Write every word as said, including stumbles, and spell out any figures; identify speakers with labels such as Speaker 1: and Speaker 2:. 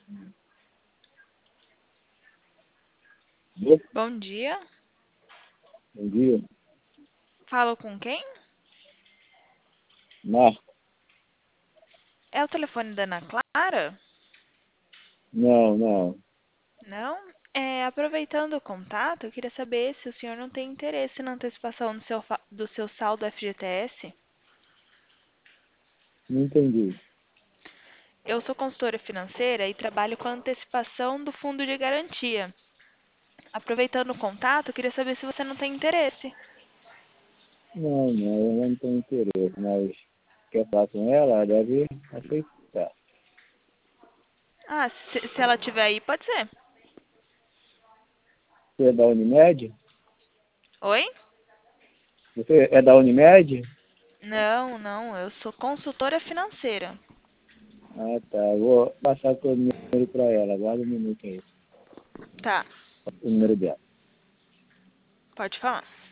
Speaker 1: Bom
Speaker 2: Bom dia.
Speaker 1: dia.
Speaker 2: Falo com quem?
Speaker 1: Marco.
Speaker 2: É o telefone da Ana Clara?
Speaker 1: Não, não.
Speaker 2: Não? É, aproveitando o contato, eu queria saber se o senhor não tem interesse na antecipação do seu, fa- do seu saldo F G T S.
Speaker 1: Não entendi.
Speaker 2: Eu sou consultora financeira e trabalho com a antecipação do fundo de garantia. Aproveitando o contato, eu queria saber se você não tem interesse.
Speaker 1: Não, não, eu não tenho interesse, mas quer falar com ela, ela deve aceitar.
Speaker 2: Ah, se, se ela tiver aí, pode ser.
Speaker 1: Você é da Unimed?
Speaker 2: Oi?
Speaker 1: Você é da Unimed?
Speaker 2: Não, não, eu sou consultora financeira.
Speaker 1: Ah, tá. Eu vou passar o seu número para ela. Aguarda um minuto aí.
Speaker 2: Tá,
Speaker 1: O número dela.
Speaker 2: pode falar.